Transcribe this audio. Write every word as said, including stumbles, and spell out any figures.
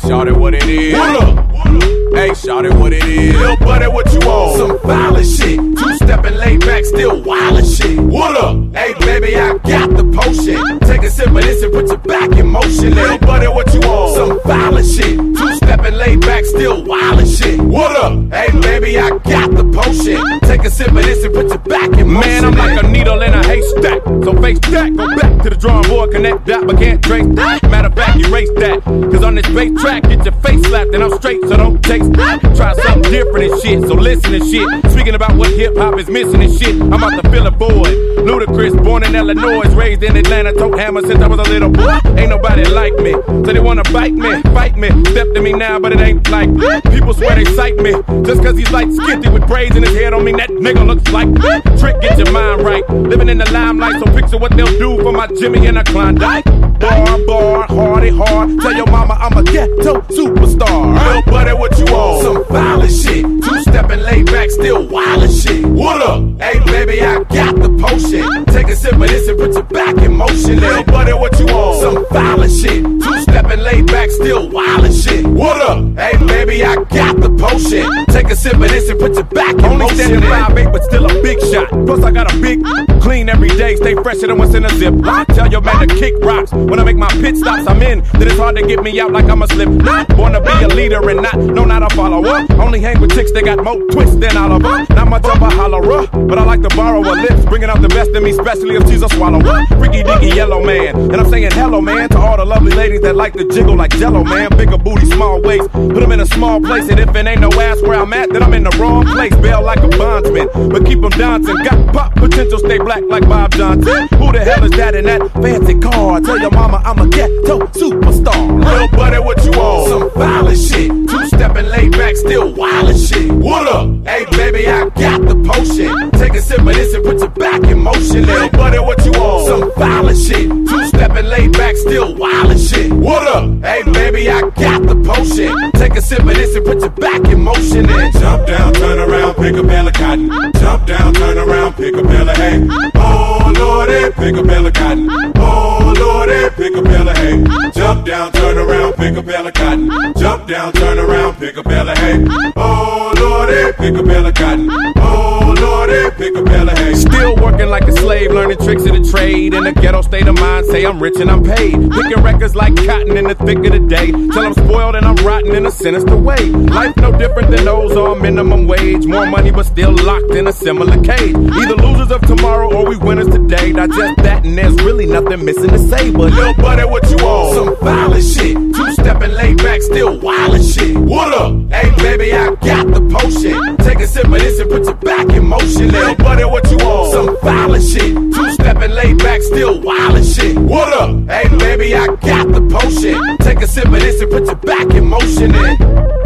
shawty, what it is? What up? Hey, shawty, what it is? Lil' buddy, what you want? Some violent shit. Two-stepping, laid back, still wildin' shit. What up? Hey, baby, I got the potion. Take a sip of this and put your back in motion. Lil' buddy, what you want? Some violent shit. Two-stepping, laid back, still wildin' shit. What up? Hey, baby, I got the potion. Take a sip of this and put your back in motion. Man, I'm like a needle in a haystack. So face that, go back to the drawing board, connect that, but can't trace that. Matter of fact, erase that. Cause on this bass track, get your face slapped and I'm straight, so don't taste that. Try something different and shit, so listen and shit. Speaking about what hip hop is missing and shit, I'm about to fill a void. Ludacris, born in Illinois, raised in Atlanta, tote hammer since I was a little boy. Ain't nobody like me, so they wanna bite me, fight me. Step to me now, but it ain't like people swear they sight me. Just cause he's like skitty with braids in his head don't mean that nigga looks like Trick, get your mind right. Living in the limelight, so picture what they'll do for my Jimmy and a Klondike. Bar, bar, hardy, hard. Tell your mama I'm a ghetto superstar. Lil' buddy, what you want? Some violent shit. Two-stepping, laid back, still wildin' shit. What up? Hey, baby, I got the potion. Take a sip of this and put your back in motion. Lil' buddy, what you want? Some violent shit. Two-stepping, laid back, still wildin' shit. What up? Hey, baby, I got the potion. Take a sip of this and put your back in Only motion. standing five eight, but still a big shot. Plus I got a big clean every day. Stay fresher than what's in a zip. I tell your man to kick rocks. When I make my pit stops, I'm in. Then it's hard to get me out like I'm a slip. Not born to be a leader and not, no, not a follower. Only hang with chicks that got more twists than Oliver. Not much of a hollerer, but I like to borrow her lips. Bringing out the best in me, especially if she's a swallower. Freaky dicky yellow man. And I'm saying hello, man, to all the lovely ladies that like to jiggle like jello, man. Bigger booty, small waist. Put them in a small place. And if it ain't no ass where I'm at, then I'm in the wrong place. Bail like a bondsman, but keep them dancing. Got pop potential, stay black like Bob Johnson. Who the hell is that in that fancy car? Tell your mama I'm a ghetto superstar. Lil' buddy, what you want? Some violent shit. Two-stepping, laid back, still wildin' shit. What up? Hey, baby, I got the potion. Take a sip of this and put your back in motion. Lil' buddy, what you want? Some violent shit. Two-stepping, laid back, still wildin' shit. What up? Hey, baby, I got the potion. Take a sip of this and put your back in motion. And Jump down, turn around, pick a bale of cotton. Jump down, turn around, pick a bale of hay. Oh, Lordy, pick a bale of cotton. Oh, Lordy, pick a bale of hay. Jump down, turn around, pick a bale of cotton. Jump down, turn around, pick a bale of hay. Oh, Lordy, pick a bale of cotton. Oh, Lordy, pick a bale of hay. Still working like a slave, learning tricks of the trade. In a ghetto state of mind, say I'm rich and I'm paid. Picking records like cotton in the thick of the day. Till I'm spoiled and I'm rotten in a sinister way. Life no different than those on minimum wage. More money but still locked in a similar cage. Either losers of tomorrow or we winners today. Digest that and there's really nothing missing to say. But Lil' buddy, what you want? some violent shit. Two-stepping, laid back, still wildin' shit. What up? Hey, baby, I got the potion. Take a sip of this and put your back in motion. Lil' buddy, what you want? Some violent shit. Two-stepping, laid back, still wildin' shit. What up? Hey, baby, I got the potion. Take a sip of this and put your back in motion. And